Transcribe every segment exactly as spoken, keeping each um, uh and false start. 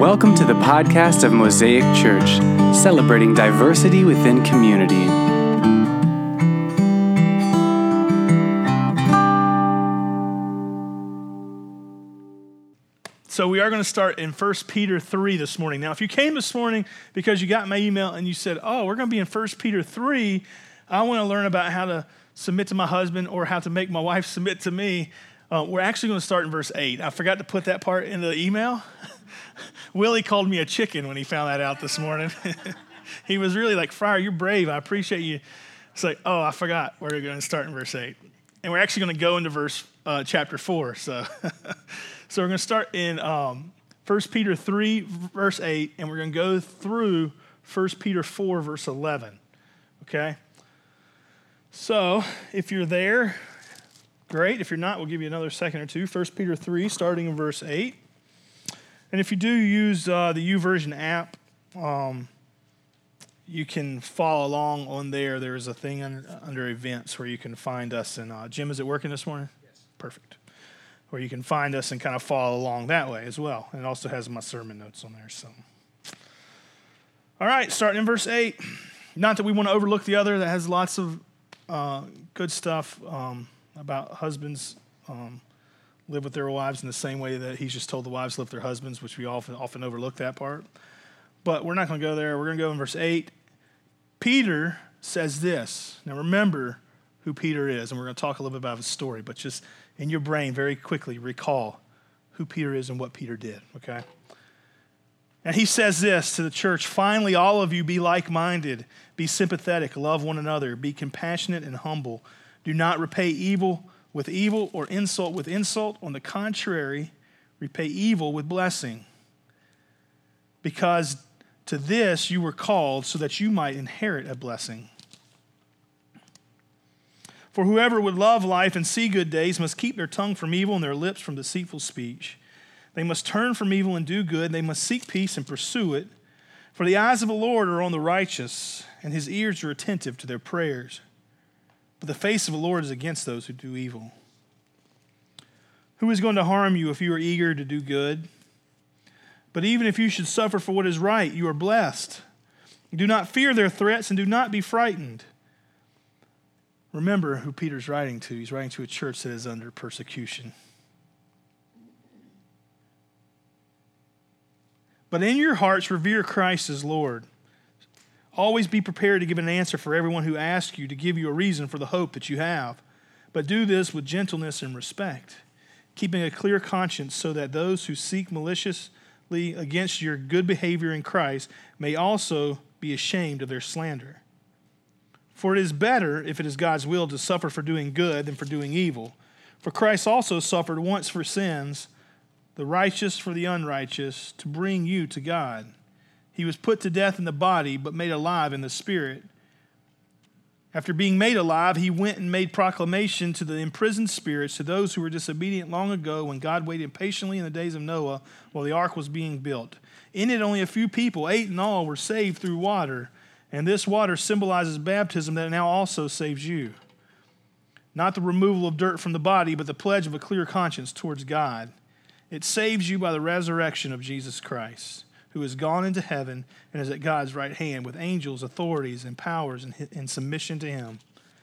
Welcome to the podcast of Mosaic Church, celebrating diversity within community. So we are going to start in First Peter three this morning. Now, if you came this morning because you got my email and you said, oh, we're going to be in First Peter three, I want to learn about how to submit to my husband or how to make my wife submit to me, uh, we're actually going to start in verse eight. I forgot to put that part in the email. Willie called me a chicken when he found that out this morning. He was really like, Friar, you're brave. I appreciate you. It's like, oh, I forgot. We're going to start in verse eight. And we're actually going to go into verse uh, chapter four. So, so we're going to start in um, First Peter three, verse eight, and we're going to go through First Peter four, verse eleven. Okay? So if you're there, great. If you're not, we'll give you another second or two. First Peter three, starting in verse eight. And if you do use uh, the YouVersion app, um, you can follow along on there. There's a thing un- under events where you can find us. And uh, Jim, is it working this morning? Yes. Perfect. Where you can find us and kind of follow along that way as well. And it also has my sermon notes on there. So, all right, starting in verse eight. Not that we want to overlook the other. That has lots of uh, good stuff um, about husbands. Um, live with their wives in the same way that he's just told the wives to live with their husbands, which we often often overlook that part. But we're not going to go there. We're going to go in verse eight. Peter says this. Now remember who Peter is, and we're going to talk a little bit about his story, but just in your brain very quickly recall who Peter is and what Peter did, okay? And he says this to the church, finally, all of you be like-minded, be sympathetic, love one another, be compassionate and humble. Do not repay evil with evil or insult with insult. On the contrary, repay evil with blessing. Because to this you were called so that you might inherit a blessing. For whoever would love life and see good days must keep their tongue from evil and their lips from deceitful speech. They must turn from evil and do good. They must seek peace and pursue it. For the eyes of the Lord are on the righteous, and his ears are attentive to their prayers. But the face of the Lord is against those who do evil. Who is going to harm you if you are eager to do good? But even if you should suffer for what is right, you are blessed. Do not fear their threats and do not be frightened. Remember who Peter's writing to. He's writing to a church that is under persecution. But in your hearts, revere Christ as Lord. Always be prepared to give an answer for everyone who asks you to give you a reason for the hope that you have. But do this with gentleness and respect, keeping a clear conscience so that those who seek maliciously against your good behavior in Christ may also be ashamed of their slander. For it is better, if it is God's will, to suffer for doing good than for doing evil. For Christ also suffered once for sins, the righteous for the unrighteous, to bring you to God. He was put to death in the body, but made alive in the spirit. After being made alive, he went and made proclamation to the imprisoned spirits, to those who were disobedient long ago when God waited patiently in the days of Noah while the ark was being built. In it, only a few people, eight in all, were saved through water. And this water symbolizes baptism that now also saves you. Not the removal of dirt from the body, but the pledge of a clear conscience towards God. It saves you by the resurrection of Jesus Christ, who has gone into heaven and is at God's right hand with angels, authorities, and powers in, in submission to him.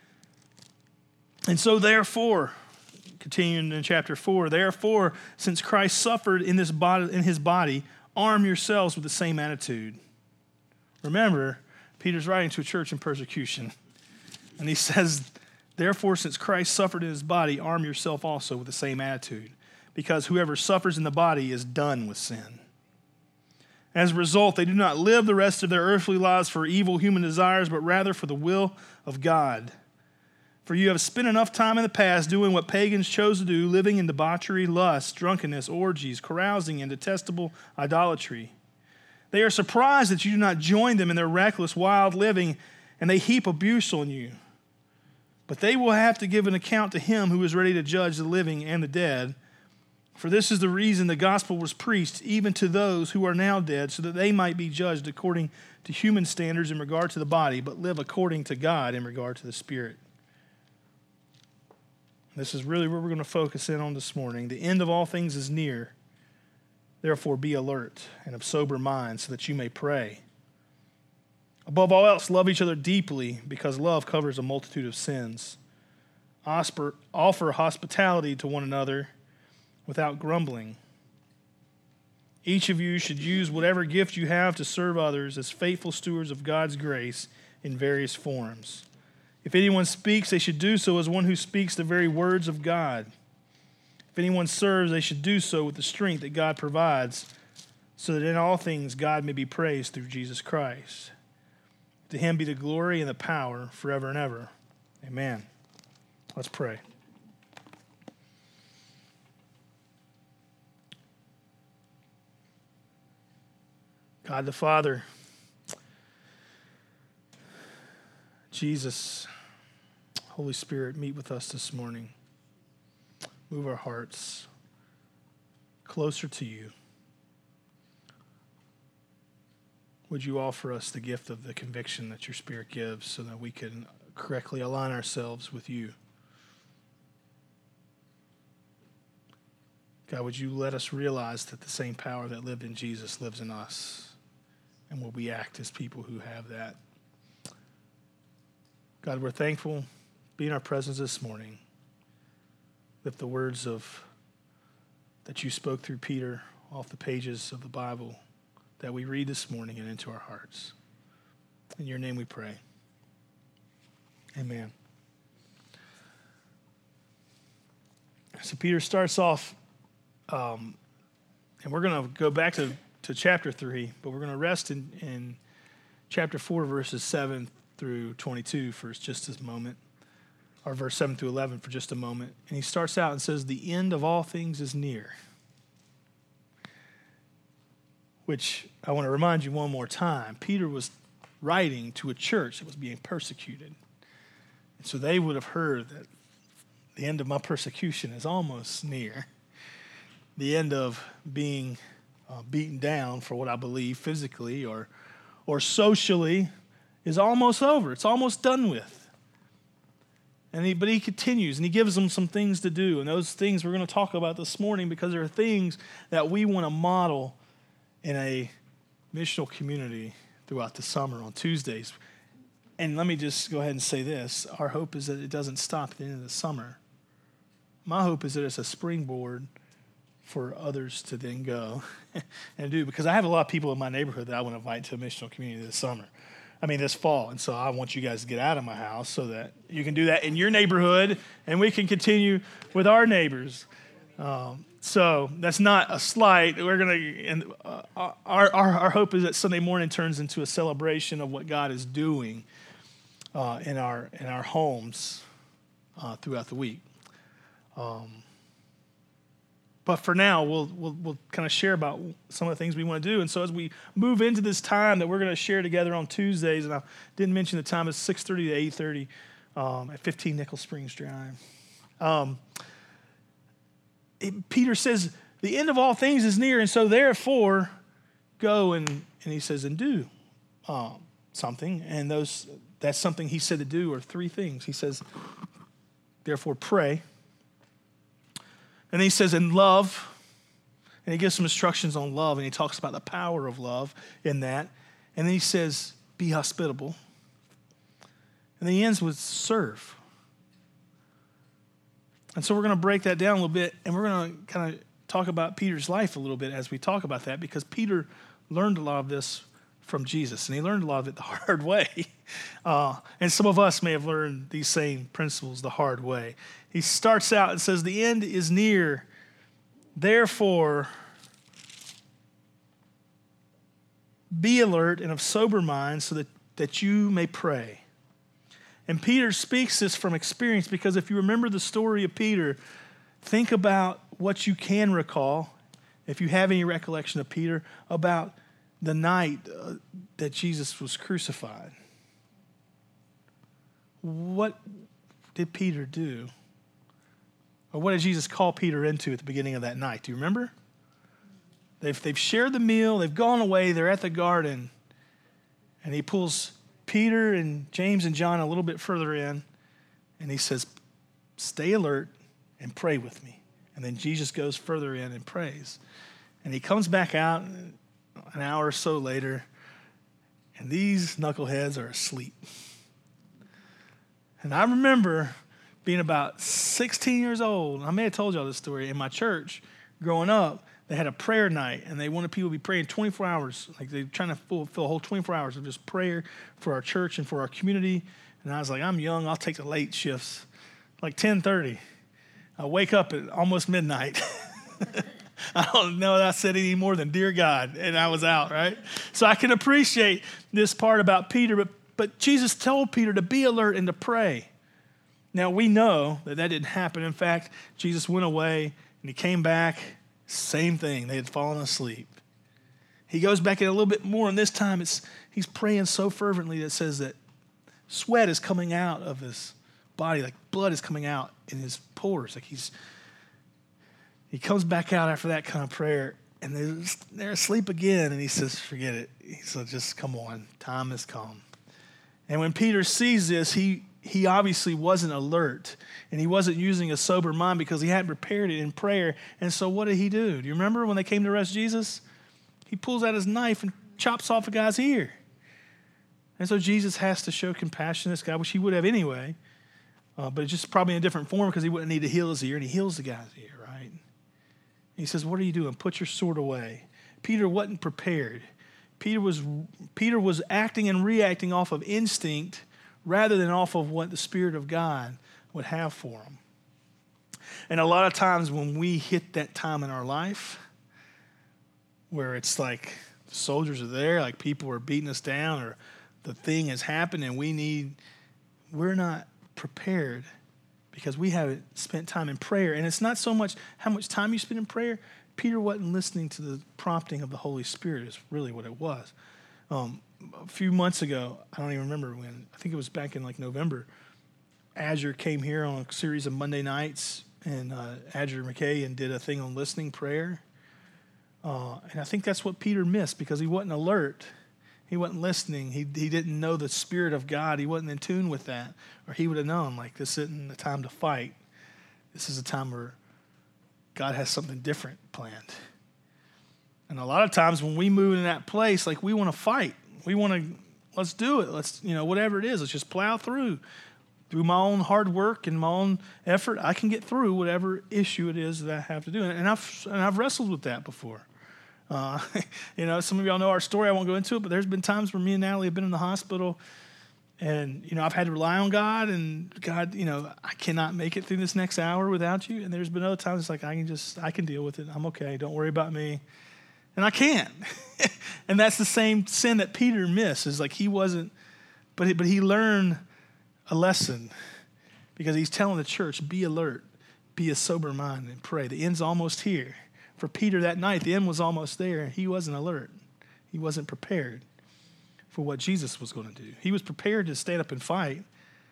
And so therefore, continuing in chapter four, therefore, since Christ suffered in, this body, in his body, arm yourselves with the same attitude. Remember, Peter's writing to a church in persecution. And he says, therefore, since Christ suffered in his body, arm yourself also with the same attitude. Because whoever suffers in the body is done with sin. As a result, they do not live the rest of their earthly lives for evil human desires, but rather for the will of God. For you have spent enough time in the past doing what pagans chose to do, living in debauchery, lust, drunkenness, orgies, carousing, and detestable idolatry. They are surprised that you do not join them in their reckless, wild living, and they heap abuse on you. But they will have to give an account to him who is ready to judge the living and the dead. For this is the reason the gospel was preached even to those who are now dead, so that they might be judged according to human standards in regard to the body, but live according to God in regard to the spirit. This is really where we're going to focus in on this morning. The end of all things is near. Therefore, be alert and of sober mind so that you may pray. Above all else, love each other deeply because love covers a multitude of sins. Offer, offer hospitality to one another without grumbling. Each of you should use whatever gift you have to serve others as faithful stewards of God's grace in various forms. If anyone speaks, they should do so as one who speaks the very words of God. If anyone serves, they should do so with the strength that God provides, so that in all things God may be praised through Jesus Christ. To him be the glory and the power forever and ever. Amen. Let's pray. God the Father, Jesus, Holy Spirit, meet with us this morning. Move our hearts closer to you. Would you offer us the gift of the conviction that your Spirit gives so that we can correctly align ourselves with you? God, would you let us realize that the same power that lived in Jesus lives in us, and will we act as people who have that? God, we're thankful. Be in our presence this morning. Lift the words of that you spoke through Peter off the pages of the Bible that we read this morning and into our hearts. In your name we pray. Amen. So Peter starts off, um, and we're going to go back to, to chapter three, but we're going to rest in, in chapter four, verses seven through twenty-two for just a moment. Or verse seven through eleven for just a moment. And he starts out and says, the end of all things is near. Which I want to remind you one more time. Peter was writing to a church that was being persecuted. And so they would have heard that the end of my persecution is almost near. The end of being uh, beaten down for what I believe physically or, or socially is almost over. It's almost done with. And he, but he continues, and he gives them some things to do. And those things we're going to talk about this morning because there are things that we want to model in a missional community throughout the summer on Tuesdays. And let me just go ahead and say this. Our hope is that it doesn't stop at the end of the summer. My hope is that it's a springboard for others to then go and do. Because I have a lot of people in my neighborhood that I want to invite to a missional community this summer. I mean, this fall. And so I want you guys to get out of my house so that you can do that in your neighborhood and we can continue with our neighbors. Um, so that's not a slight. We're going to, and uh, our, our, our hope is that Sunday morning turns into a celebration of what God is doing uh, in our, in our homes uh, throughout the week. Um, But for now, we'll, we'll, we'll kind of share about some of the things we want to do. And so as we move into this time that we're going to share together on Tuesdays, and I didn't mention the time, it's six thirty to eight thirty um, at fifteen Nickel Springs Drive. Um, it, Peter says, the end of all things is near, and so therefore go and, and he says, and do um, something. And those that's something he said to do are three things. He says, therefore pray. And then he says, in love, and he gives some instructions on love, and he talks about the power of love in that. And then he says, be hospitable. And then he ends with serve. And so we're going to break that down a little bit, and we're going to kind of talk about Peter's life a little bit as we talk about that, because Peter learned a lot of this from Jesus, and he learned a lot of it the hard way. Uh, and some of us may have learned these same principles the hard way. He starts out and says, the end is near. Therefore, be alert and of sober mind so that, that you may pray. And Peter speaks this from experience because if you remember the story of Peter, think about what you can recall, if you have any recollection of Peter, about the night uh, that Jesus was crucified. What did Peter do? Or what did Jesus call Peter into at the beginning of that night? Do you remember? They've, they've shared the meal. They've gone away. They're at the garden. And he pulls Peter and James and John a little bit further in. And he says, stay alert and pray with me. And then Jesus goes further in and prays. And he comes back out an hour or so later, and these knuckleheads are asleep. And I remember being about sixteen years old. I may have told y'all this story. In my church, growing up, they had a prayer night, and they wanted people to be praying twenty-four hours. Like they were trying to fulfill a whole twenty-four hours of just prayer for our church and for our community. And I was like, I'm young. I'll take the late shifts, like ten thirty. I wake up at almost midnight. I don't know that I said any more than dear God, and I was out, right? So I can appreciate this part about Peter, but, but Jesus told Peter to be alert and to pray. Now, we know that that didn't happen. In fact, Jesus went away, and he came back, same thing. They had fallen asleep. He goes back in a little bit more, and this time it's he's praying so fervently that it says that sweat is coming out of his body, like blood is coming out in his pores, like he's He comes back out after that kind of prayer, and they're, they're asleep again, and he says, forget it. He said, just come on. Time has come. And when Peter sees this, he he obviously wasn't alert, and he wasn't using a sober mind because he hadn't prepared it in prayer. And so what did he do? Do you remember when they came to arrest Jesus? He pulls out his knife and chops off a guy's ear. And so Jesus has to show compassion to this guy, which he would have anyway, uh, but it's just probably in a different form because he wouldn't need to heal his ear, and he heals the guy's ear. He says, what are you doing? Put your sword away. Peter wasn't prepared. Peter was Peter was acting and reacting off of instinct rather than off of what the Spirit of God would have for him. And a lot of times when we hit that time in our life where it's like the soldiers are there, like people are beating us down or the thing has happened and we need, we're not prepared because we haven't spent time in prayer. And it's not so much how much time you spend in prayer. Peter wasn't listening to the prompting of the Holy Spirit is really what it was. Um, a few months ago, I don't even remember when, I think it was back in like November, Azure came here on a series of Monday nights, and uh, Azure McKay and did a thing on listening prayer. Uh, and I think that's what Peter missed because he wasn't alert. He wasn't listening. He he didn't know the Spirit of God. He wasn't in tune with that. Or he would have known, like, this isn't the time to fight. This is a time where God has something different planned. And a lot of times when we move in that place, like, we want to fight. We want to, let's do it. Let's, you know, whatever it is, let's just plow through. Through my own hard work and my own effort, I can get through whatever issue it is that I have to do. And I've, and I've wrestled with that before. Uh, you know, some of y'all know our story. I won't go into it, but there's been times where me and Natalie have been in the hospital and, you know, I've had to rely on God and God, you know, I cannot make it through this next hour without you. And there's been other times it's like, I can just, I can deal with it. I'm okay. Don't worry about me. And I can't. And that's the same sin that Peter missed is like he wasn't, but he, but he learned a lesson because he's telling the church, be alert, be a sober mind and pray. The end's almost here. For Peter that night, the end was almost there. He wasn't alert. He wasn't prepared for what Jesus was going to do. He was prepared to stand up and fight.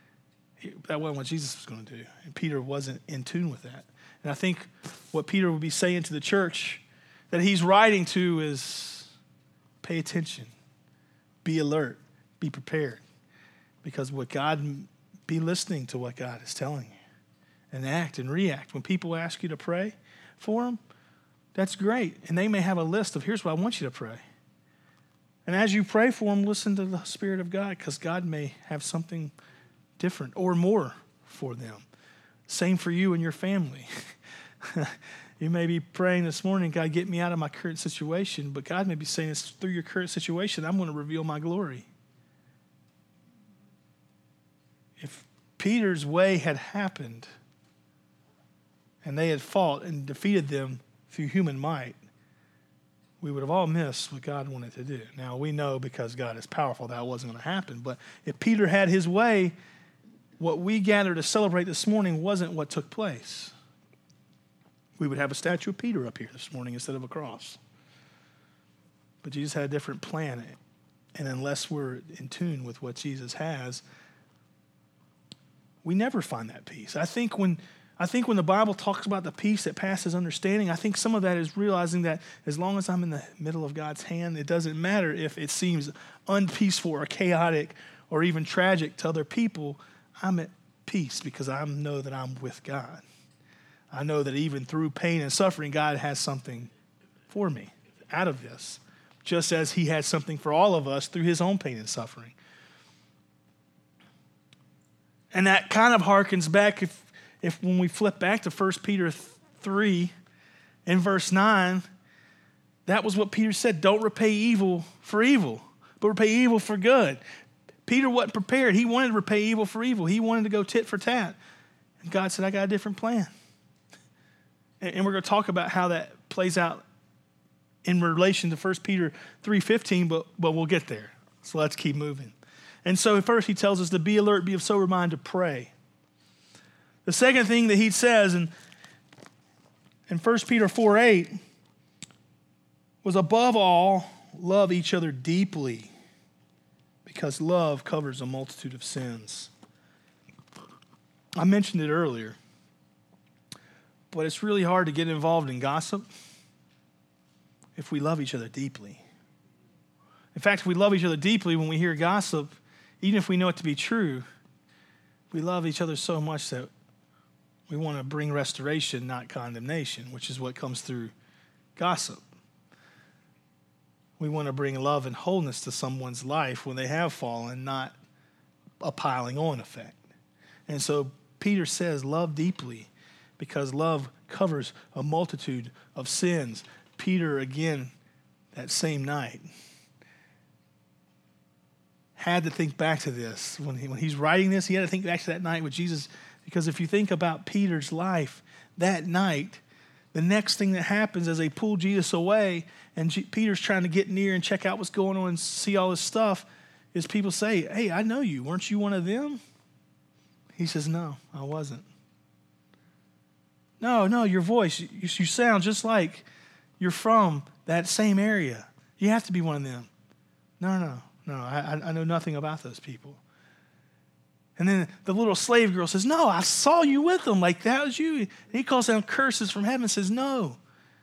That wasn't what Jesus was going to do. And Peter wasn't in tune with that. And I think what Peter would be saying to the church that he's writing to is pay attention, be alert, be prepared. Because what God, be listening to what God is telling you and act and react. When people ask you to pray for them, that's great. And they may have a list of, here's what I want you to pray. And as you pray for them, listen to the Spirit of God because God may have something different or more for them. Same for you and your family. You may be praying this morning, God, get me out of my current situation. But God may be saying, it's through your current situation, I'm going to reveal my glory. If Peter's way had happened and they had fought and defeated them through human might, we would have all missed what God wanted to do. Now, we know because God is powerful that wasn't going to happen. But if Peter had his way, what we gathered to celebrate this morning wasn't what took place. We would have a statue of Peter up here this morning instead of a cross. But Jesus had a different plan. And unless we're in tune with what Jesus has, we never find that peace. I think when I think when the Bible talks about the peace that passes understanding, I think some of that is realizing that as long as I'm in the middle of God's hand, it doesn't matter if it seems unpeaceful or chaotic or even tragic to other people. I'm at peace because I know that I'm with God. I know that even through pain and suffering, God has something for me out of this, just as he had something for all of us through his own pain and suffering. And that kind of harkens back, if, if when we flip back to First Peter three in verse nine, that was what Peter said, don't repay evil for evil, but repay evil for good. Peter wasn't prepared. He wanted to repay evil for evil. He wanted to go tit for tat. And God said, I got a different plan. And, and we're going to talk about how that plays out in relation to First Peter three fifteen, but, but we'll get there. So let's keep moving. And so first he tells us to be alert, be of sober mind, to pray. The second thing that he says in, in First Peter four eight was, above all, love each other deeply, because love covers a multitude of sins. I mentioned it earlier, but it's really hard to get involved in gossip if we love each other deeply. In fact, if we love each other deeply, when we hear gossip, even if we know it to be true, we love each other so much that we want to bring restoration, not condemnation, which is what comes through gossip. We want to bring love and wholeness to someone's life when they have fallen, not a piling on effect. And so Peter says, love deeply, because love covers a multitude of sins. Peter, again, that same night, had to think back to this. When, he, when he's writing this, he had to think back to that night with Jesus, because if you think about Peter's life, that night, the next thing that happens as they pull Jesus away and G- Peter's trying to get near and check out what's going on and see all this stuff, is people say, hey, I know you. Weren't you one of them? He says, no, I wasn't. No, no, your voice, you, you sound just like you're from that same area. You have to be one of them. No, no, no, I, I know nothing about those people. And then the little slave girl says, no, I saw you with them. Like, that was you. And he calls down curses from heaven and says, no.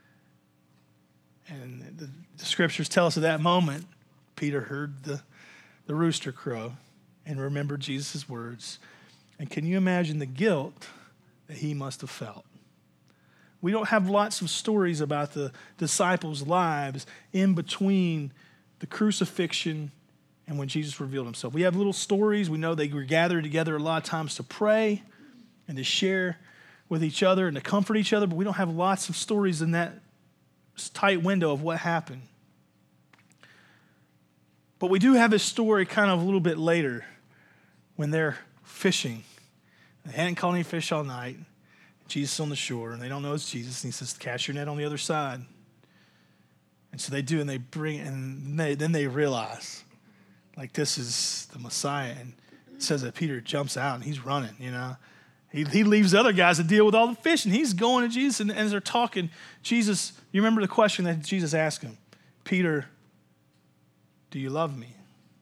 And the, the scriptures tell us at that moment, Peter heard the, the rooster crow and remembered Jesus' words. And can you imagine the guilt that he must have felt? We don't have lots of stories about the disciples' lives in between the crucifixion and when Jesus revealed himself. We have little stories. We know they were gathered together a lot of times to pray and to share with each other and to comfort each other, but we don't have lots of stories in that tight window of what happened. But we do have this story kind of a little bit later when they're fishing. They hadn't caught any fish all night. Jesus on the shore, and they don't know it's Jesus, and he says, cast your net on the other side. And so they do, and they bring, and they, then they realize, like, this is the Messiah. And it says that Peter jumps out, and he's running, you know. He, he leaves the other guys to deal with all the fish, and he's going to Jesus, and, and as they're talking, Jesus, you remember the question that Jesus asked him, Peter, do you love me?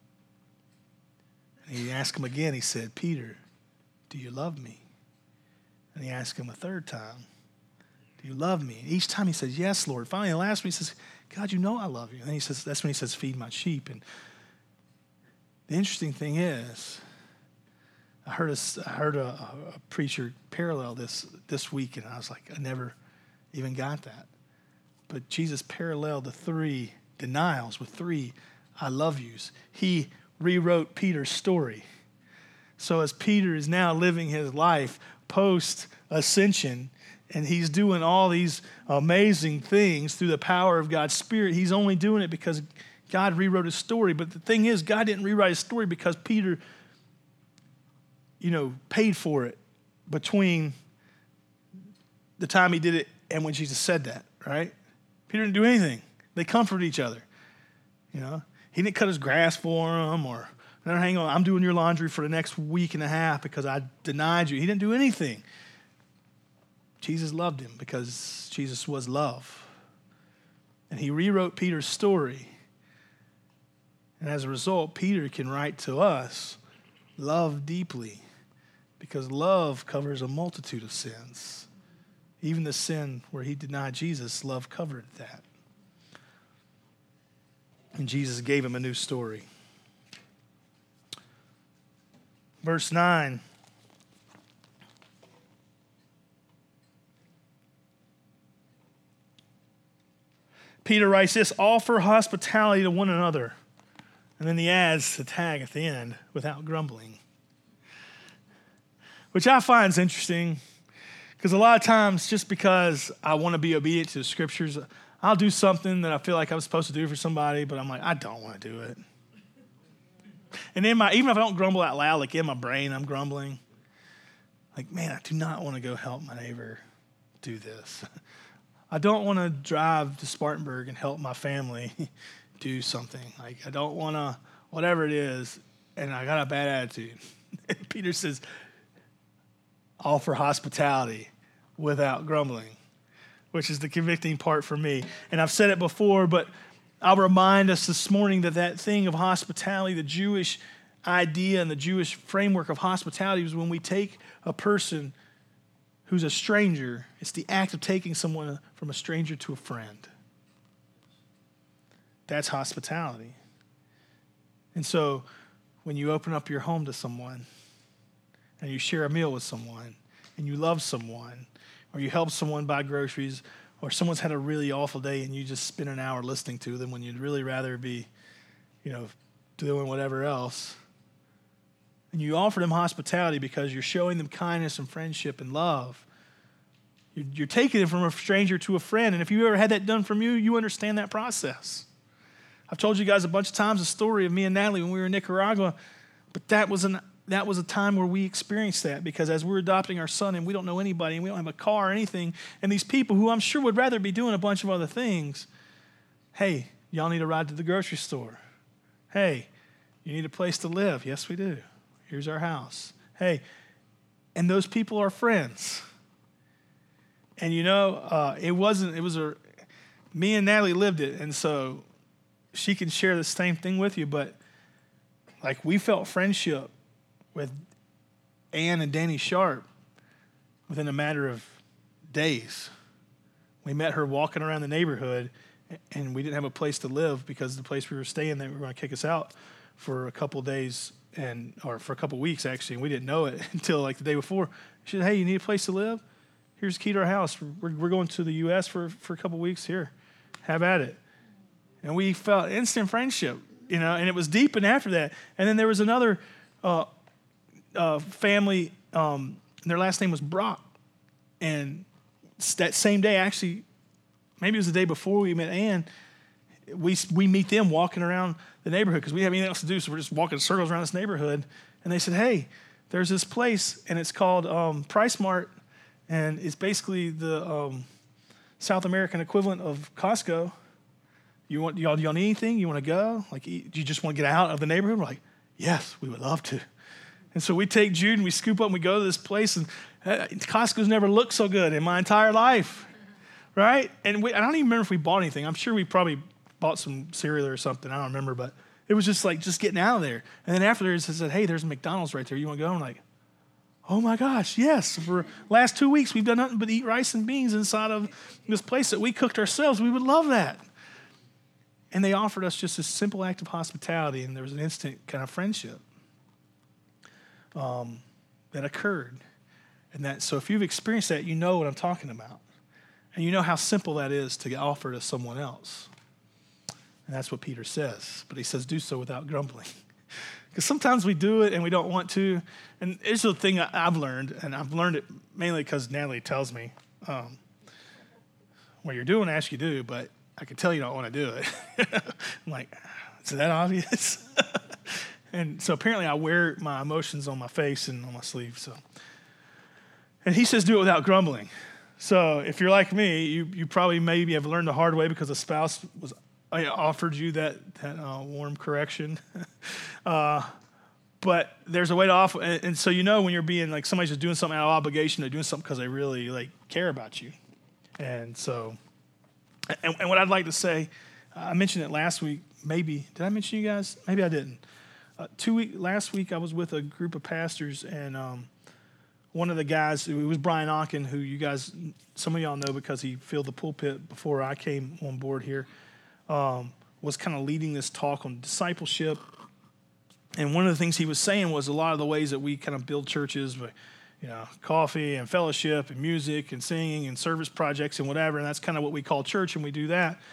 And he asked him again, he said, Peter, do you love me? And he asked him a third time, do you love me? And each time he says, yes, Lord. Finally, the last one, he says, God, you know I love you. And then he says, that's when he says, feed my sheep. And the interesting thing is, I heard a, I heard a, a preacher parallel this this week, and I was like, I never even got that. But Jesus paralleled the three denials with three I love yous. He rewrote Peter's story. So as Peter is now living his life post-ascension, and he's doing all these amazing things through the power of God's Spirit, he's only doing it because God rewrote his story. But the thing is, God didn't rewrite his story because Peter, you know, paid for it between the time he did it and when Jesus said that, right? Peter didn't do anything. They comforted each other, you know. He didn't cut his grass for him or, no, hang on, I'm doing your laundry for the next week and a half because I denied you. He didn't do anything. Jesus loved him because Jesus was love. And he rewrote Peter's story. And as a result, Peter can write to us, love deeply, because love covers a multitude of sins. Even the sin where he denied Jesus, love covered that. And Jesus gave him a new story. Verse nine. Peter writes this, offer hospitality to one another. And then he adds the tag at the end, without grumbling. Which I find is interesting, because a lot of times, just because I want to be obedient to the scriptures, I'll do something that I feel like I'm supposed to do for somebody, but I'm like, I don't want to do it. And in my, even if I don't grumble out loud, like in my brain, I'm grumbling. Like, man, I do not want to go help my neighbor do this. I don't want to drive to Spartanburg and help my family do something. Like, I don't want to, whatever it is, and I got a bad attitude. And Peter says, offer hospitality without grumbling, which is the convicting part for me. And I've said it before, but I'll remind us this morning that that thing of hospitality, the Jewish idea and the Jewish framework of hospitality was when we take a person who's a stranger, it's the act of taking someone from a stranger to a friend. That's hospitality. And so when you open up your home to someone and you share a meal with someone and you love someone or you help someone buy groceries or someone's had a really awful day and you just spend an hour listening to them when you'd really rather be, you know, doing whatever else. And you offer them hospitality because you're showing them kindness and friendship and love. You're, you're taking it from a stranger to a friend. And if you ever had that done from you, you understand that process. I've told you guys a bunch of times the story of me and Natalie when we were in Nicaragua, but that was an that was a time where we experienced that because as we're adopting our son and we don't know anybody and we don't have a car or anything, and these people who I'm sure would rather be doing a bunch of other things, hey, y'all need a ride to the grocery store. Hey, you need a place to live. Yes, we do. Here's our house. Hey, and those people are friends. And you know, uh, it wasn't, it was a, me and Natalie lived it, and so she can share the same thing with you, but like we felt friendship with Ann and Danny Sharp within a matter of days. We met her walking around the neighborhood, and we didn't have a place to live because the place we were staying, they were going to kick us out for a couple days, and or for a couple weeks, actually, and we didn't know it until like the day before. She said, hey, you need a place to live? Here's the key to our house. We're, we're going to the U S for, for a couple weeks. Here, have at it. And we felt instant friendship, you know, and it was deepened after that. And then there was another uh, uh, family, um, and their last name was Brock. And that same day, actually, maybe it was the day before we met Ann, we we meet them walking around the neighborhood because we didn't have anything else to do, so we're just walking in circles around this neighborhood. And they said, hey, there's this place, and it's called um, Price Mart, and it's basically the um, South American equivalent of Costco. You want y'all, y'all need anything? You want to go? Like, do you just want to get out of the neighborhood? We're like, yes, we would love to. And so we take Jude and we scoop up and we go to this place, and uh, Costco's never looked so good in my entire life, right? And we, I don't even remember if we bought anything. I'm sure we probably bought some cereal or something. I don't remember, but it was just like just getting out of there. And then after this, I said, hey, there's a McDonald's right there. You want to go? I'm like, oh my gosh, yes. For the last two weeks, we've done nothing but eat rice and beans inside of this place that we cooked ourselves. We would love that. And they offered us just a simple act of hospitality, and there was an instant kind of friendship um, that occurred. And that, so if you've experienced that, you know what I'm talking about. And you know how simple that is to offer to someone else. And that's what Peter says. But he says, do so without grumbling. Because sometimes we do it and we don't want to. And it's the thing I've learned, and I've learned it mainly because Natalie tells me, um, what you're doing, ask you do, but I can tell you don't want to do it. I'm like, is that obvious? And so apparently I wear my emotions on my face and on my sleeve. So, and he says do it without grumbling. So if you're like me, you you probably maybe have learned the hard way because a spouse was uh, offered you that that uh, warm correction. uh, but there's a way to offer, and, and so you know when you're being like somebody's just doing something out of obligation, they're doing something because they really like care about you. And so, and, and what I'd like to say, I mentioned it last week. Maybe did I mention you guys? Maybe I didn't. Uh, two week last week I was with a group of pastors, and um, one of the guys, it was Brian Ocken, who you guys, some of y'all know because he filled the pulpit before I came on board here, um, was kind of leading this talk on discipleship. And one of the things he was saying was a lot of the ways that we kind of build churches, with, you know, coffee and fellowship and music and singing and service projects and whatever, and that's kind of what we call church, and we do that.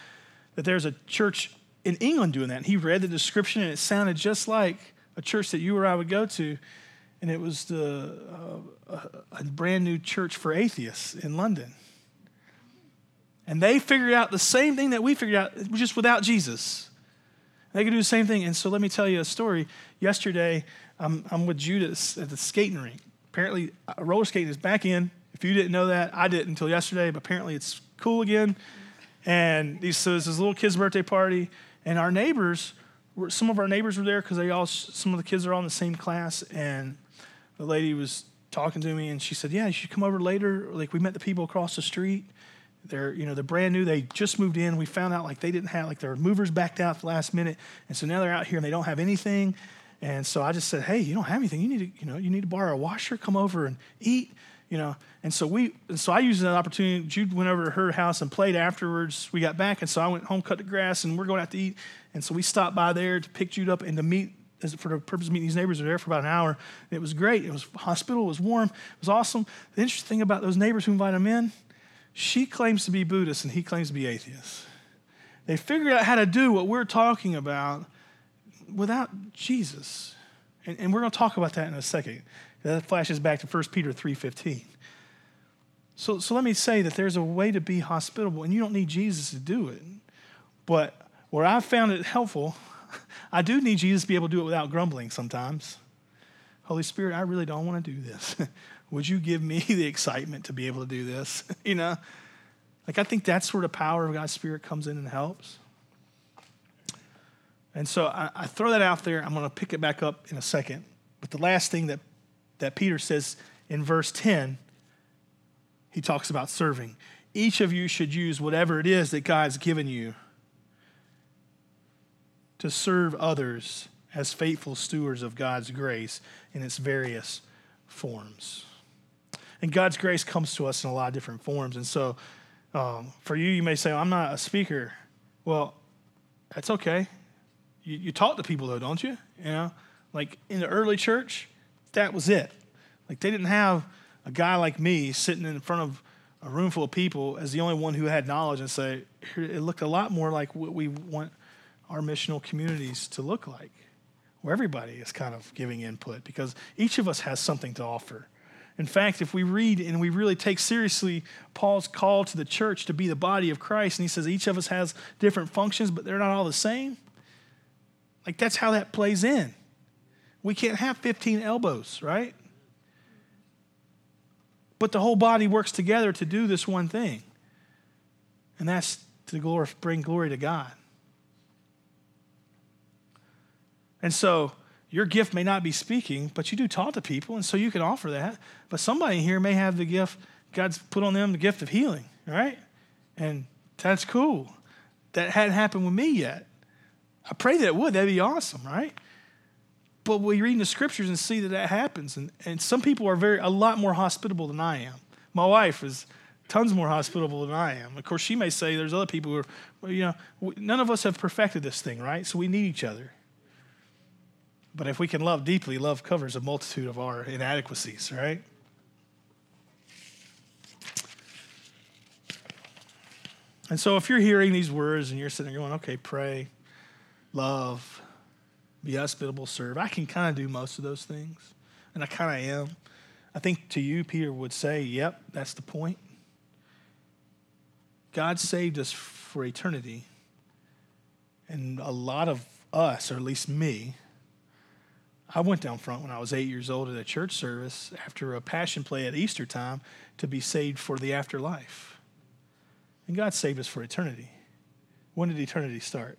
that there's a church in England doing that. And he read the description, and it sounded just like a church that you or I would go to. And it was the, uh, a, a brand new church for atheists in London. And they figured out the same thing that we figured out, just without Jesus. They could do the same thing. And so let me tell you a story. Yesterday, I'm, I'm with Judas at the skating rink. Apparently, roller skating is back in. If you didn't know that, I didn't until yesterday, but apparently it's cool again. And these, so it's this little kid's birthday party, and our neighbors, were, some of our neighbors were there because they all, some of the kids are all in the same class, and the lady was talking to me, and she said, yeah, you should come over later. Like, we met the people across the street. They're, you know, they're brand new. They just moved in. We found out, like, they didn't have, like, their movers backed out at the last minute, and so now they're out here, and they don't have anything. And so I just said, hey, you don't have anything. You need to, you know, you need to borrow a washer, come over and eat, you know. And so we, and so I used that opportunity. Jude went over to her house and played afterwards. We got back, and so I went home, cut the grass, and we're going out to eat. And so we stopped by there to pick Jude up and to meet, as for the purpose of meeting these neighbors. We were there for about an hour. And it was great. It was hospitable. It was warm. It was awesome. The interesting thing about those neighbors who invited him in, she claims to be Buddhist, and he claims to be atheist. They figured out how to do what we're talking about without Jesus. And, and we're going to talk about that in a second. That flashes back to First Peter three fifteen. So, so let me say that there's a way to be hospitable, and you don't need Jesus to do it. But where I've found it helpful, I do need Jesus to be able to do it without grumbling sometimes. Holy Spirit, I really don't want to do this. Would you give me the excitement to be able to do this? You know? Like, I think that's where the power of God's Spirit comes in and helps. And so I, I throw that out there. I'm going to pick it back up in a second. But the last thing that, that Peter says in verse ten, he talks about serving. Each of you should use whatever it is that God's given you to serve others as faithful stewards of God's grace in its various forms. And God's grace comes to us in a lot of different forms. And so um, for you, you may say, well, I'm not a speaker. Well, that's okay. You, you talk to people, though, don't you? You know, like in the early church, that was it. Like, they didn't have a guy like me sitting in front of a room full of people as the only one who had knowledge and say, it looked a lot more like what we want our missional communities to look like, where everybody is kind of giving input because each of us has something to offer. In fact, if we read and we really take seriously Paul's call to the church to be the body of Christ, and he says each of us has different functions, but they're not all the same, like that's how that plays in. We can't have fifteen elbows, right? But the whole body works together to do this one thing, and that's to glory, bring glory to God. And so your gift may not be speaking, but you do talk to people, and so you can offer that. But somebody here may have the gift, God's put on them the gift of healing, right? And that's cool. That hadn't happened with me yet. I pray that it would. That'd be awesome, right? But we read in the scriptures and see that that happens. And, and some people are very a lot more hospitable than I am. My wife is tons more hospitable than I am. Of course, she may say there's other people who are, well, you know, none of us have perfected this thing, right? So we need each other. But if we can love deeply, love covers a multitude of our inadequacies, right? And so if you're hearing these words and you're sitting there going, okay, pray, love, be hospitable, serve, I can kind of do most of those things. And I kind of am. I think to you, Peter would say, yep, that's the point. God saved us for eternity. And a lot of us, or at least me, I went down front when I was eight years old at a church service after a passion play at Easter time to be saved for the afterlife. And God saved us for eternity. When did eternity start?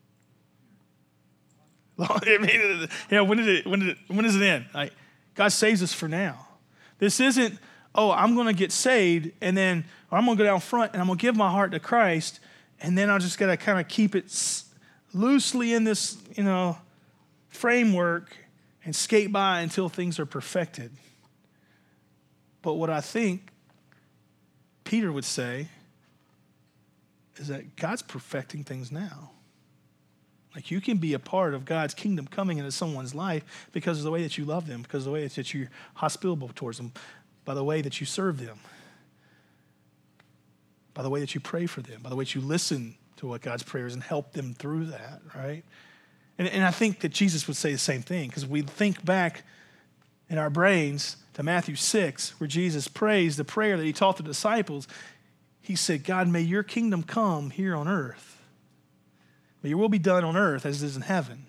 I mean, yeah, when did it? When did it? When does it end? Like, God saves us for now. This isn't, oh, I'm going to get saved, and then or I'm going to go down front and I'm going to give my heart to Christ, and then I just got to kind of keep it loosely in this, you know, framework and skate by until things are perfected. But what I think Peter would say is that God's perfecting things now. Like, you can be a part of God's kingdom coming into someone's life because of the way that you love them, because of the way that you're hospitable towards them, by the way that you serve them, by the way that you pray for them, by the way that you listen to what God's prayers and help them through that, right? And, and I think that Jesus would say the same thing, because we think back in our brains to Matthew six, where Jesus prays the prayer that he taught the disciples. He said, God, may your kingdom come here on earth. May your will be done on earth as it is in heaven.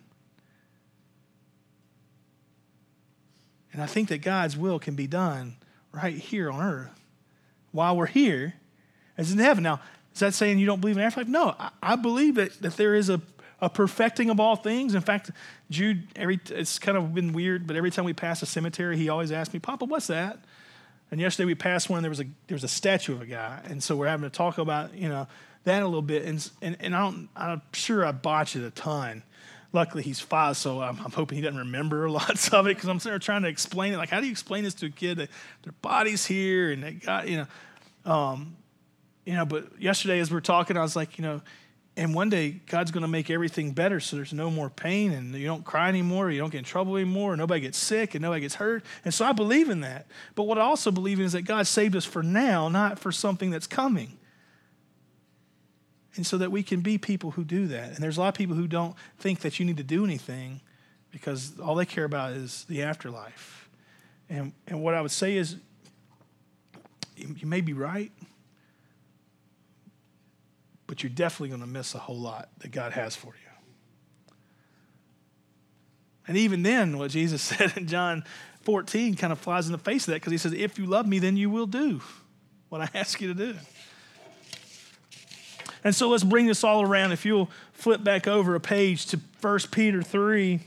And I think that God's will can be done right here on earth while we're here as in heaven. Now, is that saying you don't believe in afterlife? No, I, I believe that, that there is a, a perfecting of all things. In fact, Jude, every it's kind of been weird, but every time we pass a cemetery, he always asks me, Papa, what's that? And yesterday we passed one, and there was a there was a statue of a guy. And so we're having to talk about, you know, that a little bit. And and, and I don't, I'm sure I botched it a ton. Luckily, he's five, so I'm, I'm hoping he doesn't remember lots of it, because I'm sitting there trying to explain it. Like, how do you explain this to a kid that their body's here and they got, you know, um, you know, but yesterday as we were talking, I was like, you know, and one day God's going to make everything better so there's no more pain and you don't cry anymore, you don't get in trouble anymore, nobody gets sick and nobody gets hurt. And so I believe in that. But what I also believe in is that God saved us for now, not for something that's coming. And so that we can be people who do that. And there's a lot of people who don't think that you need to do anything because all they care about is the afterlife. And and what I would say is, you, you may be right, but you're definitely going to miss a whole lot that God has for you. And even then, what Jesus said in John fourteen kind of flies in the face of that, because he says, if you love me, then you will do what I ask you to do. And so let's bring this all around. If you'll flip back over a page to First Peter three.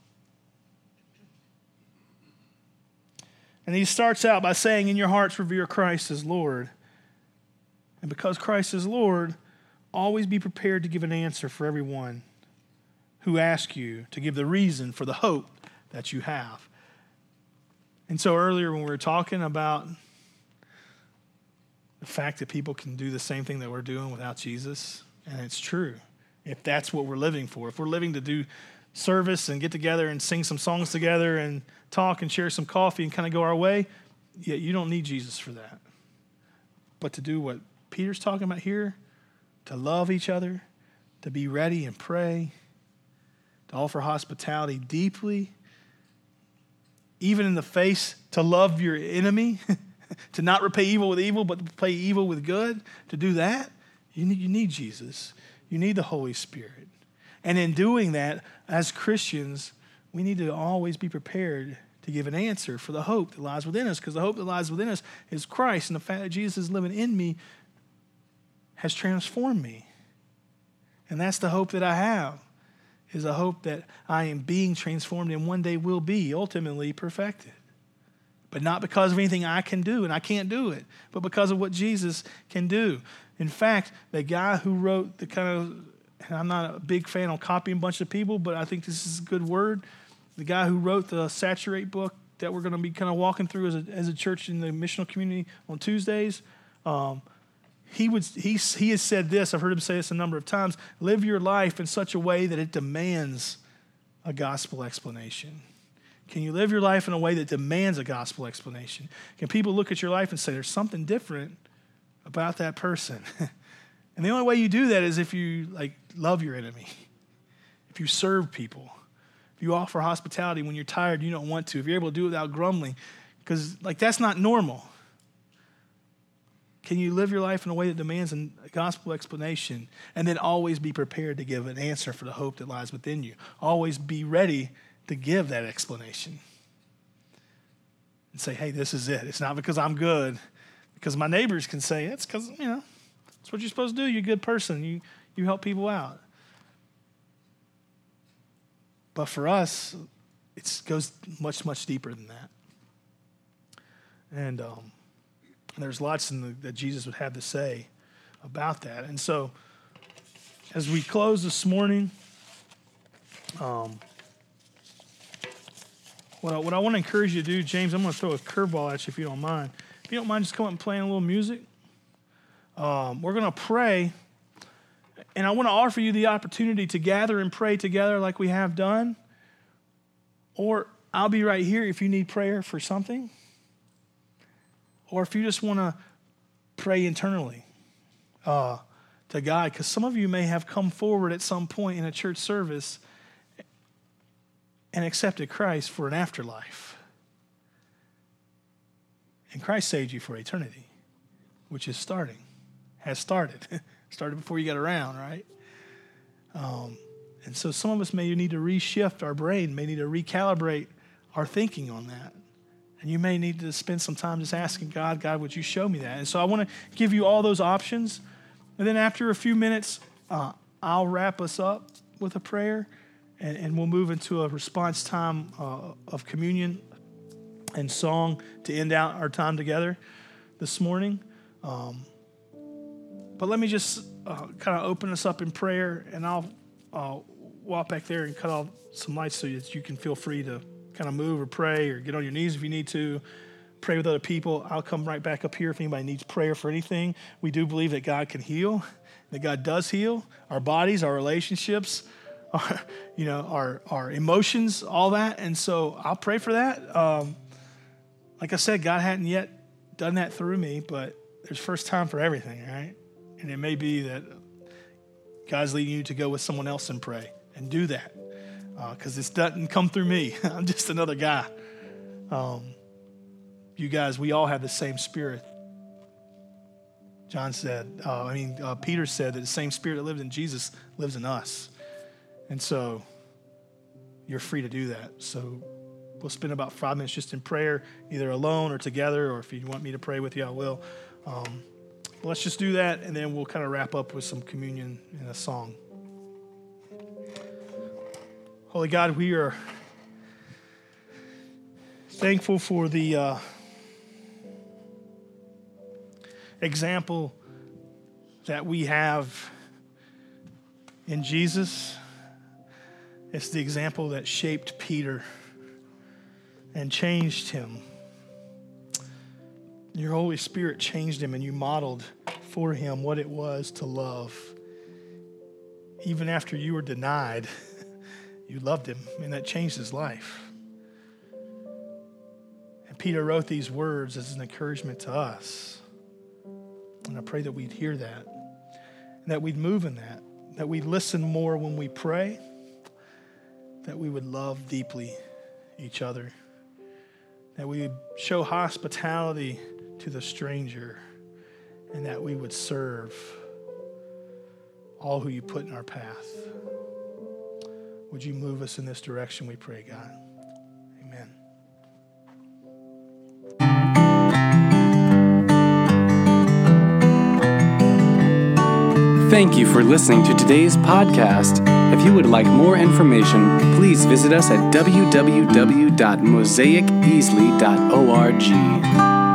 And he starts out by saying, in your hearts revere Christ as Lord. And because Christ is Lord, always be prepared to give an answer for everyone who asks you to give the reason for the hope that you have. And so earlier when we were talking about the fact that people can do the same thing that we're doing without Jesus, and it's true. If that's what we're living for, if we're living to do service and get together and sing some songs together and talk and share some coffee and kind of go our way, yeah, you don't need Jesus for that. But to do what Peter's talking about here, to love each other, to be ready and pray, to offer hospitality deeply, even in the face, to love your enemy, to not repay evil with evil, but to repay evil with good, to do that, you need, you need Jesus. You need the Holy Spirit. And in doing that, as Christians, we need to always be prepared to give an answer for the hope that lies within us, because the hope that lies within us is Christ, and the fact that Jesus is living in me has transformed me. And that's the hope that I have, is a hope that I am being transformed and one day will be ultimately perfected. But not because of anything I can do, and I can't do it, but because of what Jesus can do. In fact, the guy who wrote the kind of, and I'm not a big fan of copying a bunch of people, but I think this is a good word. The guy who wrote the Saturate book that we're going to be kind of walking through as a, as a church in the missional community on Tuesdays, um, he would he, he has said this, I've heard him say this a number of times, live your life in such a way that it demands a gospel explanation. Can you live your life in a way that demands a gospel explanation? Can people look at your life and say, there's something different about that person? And the only way you do that is if you like love your enemy, if you serve people, if you offer hospitality when you're tired and you don't want to, if you're able to do it without grumbling, because like that's not normal. Can you live your life in a way that demands a gospel explanation, and then always be prepared to give an answer for the hope that lies within you? Always be ready to give that explanation and say, hey, this is it. It's not because I'm good, because my neighbors can say, it's because, you know, that's what you're supposed to do. You're a good person. You, you help people out. But for us, it goes much, much deeper than that. And um, there's lots in the, that Jesus would have to say about that. And so as we close this morning, um, What I, what I want to encourage you to do, James, I'm going to throw a curveball at you if you don't mind. If you don't mind just come up and playing a little music. Um, we're going to pray, and I want to offer you the opportunity to gather and pray together like we have done. Or I'll be right here if you need prayer for something. Or if you just want to pray internally. Uh, to God, because some of you may have come forward at some point in a church service and accepted Christ for an afterlife. And Christ saved you for eternity, which is starting, has started. Started before you got around, right? Um, and so some of us may need to reshift our brain, may need to recalibrate our thinking on that. And you may need to spend some time just asking God, God, would you show me that? And so I want to give you all those options. And then after a few minutes, uh, I'll wrap us up with a prayer, and, and we'll move into a response time uh, of communion and song to end out our time together this morning. Um, but let me just uh, kind of open us up in prayer, and I'll uh, walk back there and cut off some lights so that you can feel free to kind of move or pray or get on your knees if you need to. Pray with other people. I'll come right back up here if anybody needs prayer for anything. We do believe that God can heal, that God does heal our bodies, our relationships, our, you know, our, our emotions, all that. And so I'll pray for that. Um, like I said, God hadn't yet done that through me, but there's first time for everything, right? And it may be that God's leading you to go with someone else and pray and do that, because uh, this doesn't come through me. I'm just another guy. Um, You guys, we all have the same spirit. John said, uh, I mean, uh, Peter said that the same spirit that lived in Jesus lives in us. And so you're free to do that. So we'll spend about five minutes just in prayer, either alone or together, or if you want me to pray with you, I will. Um, but let's just do that, and then we'll kind of wrap up with some communion and a song. Holy God, we are thankful for the uh, example that we have in Jesus. It's the example that shaped Peter and changed him. Your Holy Spirit changed him, and you modeled for him what it was to love. Even after you were denied, you loved him, and that changed his life. And Peter wrote these words as an encouragement to us. And I pray that we'd hear that, and that we'd move in that, that we'd listen more when we pray, that we would love deeply each other, that we would show hospitality to the stranger, and that we would serve all who you put in our path. Would you move us in this direction, we pray, God? Amen. Thank you for listening to today's podcast. If you would like more information, please visit us at w w w dot mosaic easley dot org.